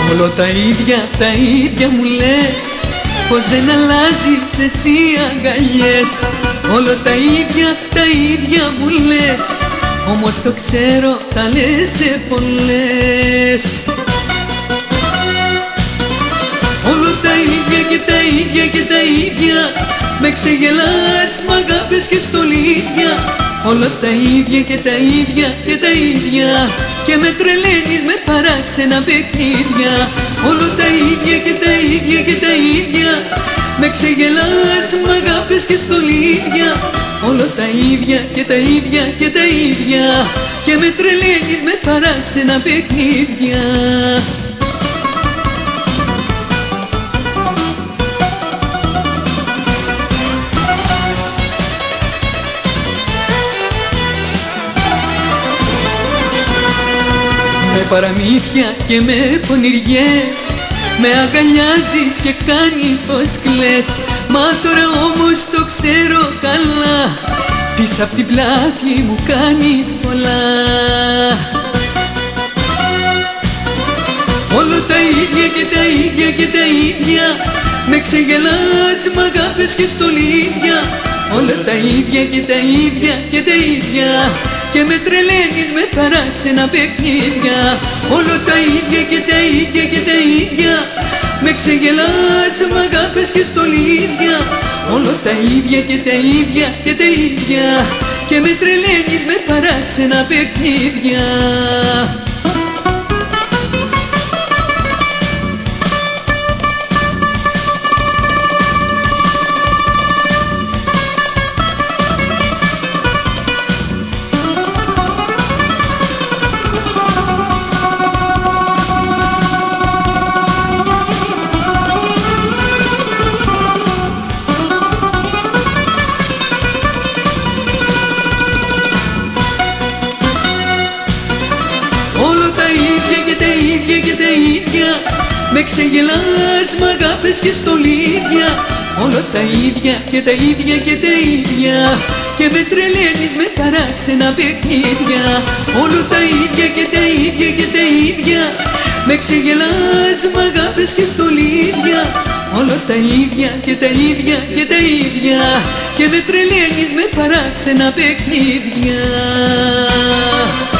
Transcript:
Όλο τα ίδια μου λες, πως δεν αλλάζεις εσύ αγκαλιές. Όλο τα ίδια μου λες, όμως το ξέρω τα λες σε πολλές. Όλο τα ίδια και τα ίδια και τα ίδια, με ξεγελάς, μ' αγάπες και στολίδια. Όλο τα ίδια και τα ίδια και τα ίδια, και με τρελαίνεις με παράξενα παιχνίδια. Όλο τα ίδια και τα ίδια και τα ίδια, με ξεγελάς, μ' αγάπες και στολίδια. Όλο τα ίδια και τα ίδια και τα ίδια, και με τρελαίνεις με παράξενα παιχνίδια. Με παραμύθια και με πονηριές, με αγκαλιάζεις και κάνεις πως κλαις. Μα τώρα όμως το ξέρω καλά, πίσω απ' την πλάτη μου κάνεις πολλά. Όλο τα ίδια και τα ίδια και τα ίδια, με ξεγελάς, μ' αγάπες και στολίδια. Όλα τα ίδια και τα ίδια και τα ίδια, και με τρελαίνεις με παράξενα παιχνίδια. Όλο τα ίδια και τα ίδια και τα ίδια, με ξεγελάς, μ' αγάπες και στολίδια. Όλο τα ίδια και τα ίδια και τα ίδια, και με τρελαίνεις με παράξενα παιχνίδια. Και τα ίδια, με ξεγελάς, μ' αγάπες και στολίδια. Όλα τα ίδια και τα ίδια και τα ίδια, και με τρελαίνεις με παράξενα παιχνίδια. Όλα τα ίδια και τα ίδια και τα ίδια, με ξεγελάς, μ' αγάπες και στολίδια. Όλα τα ίδια και τα ίδια και τα ίδια, και με τρελαίνεις με παράξενα παιχνίδια.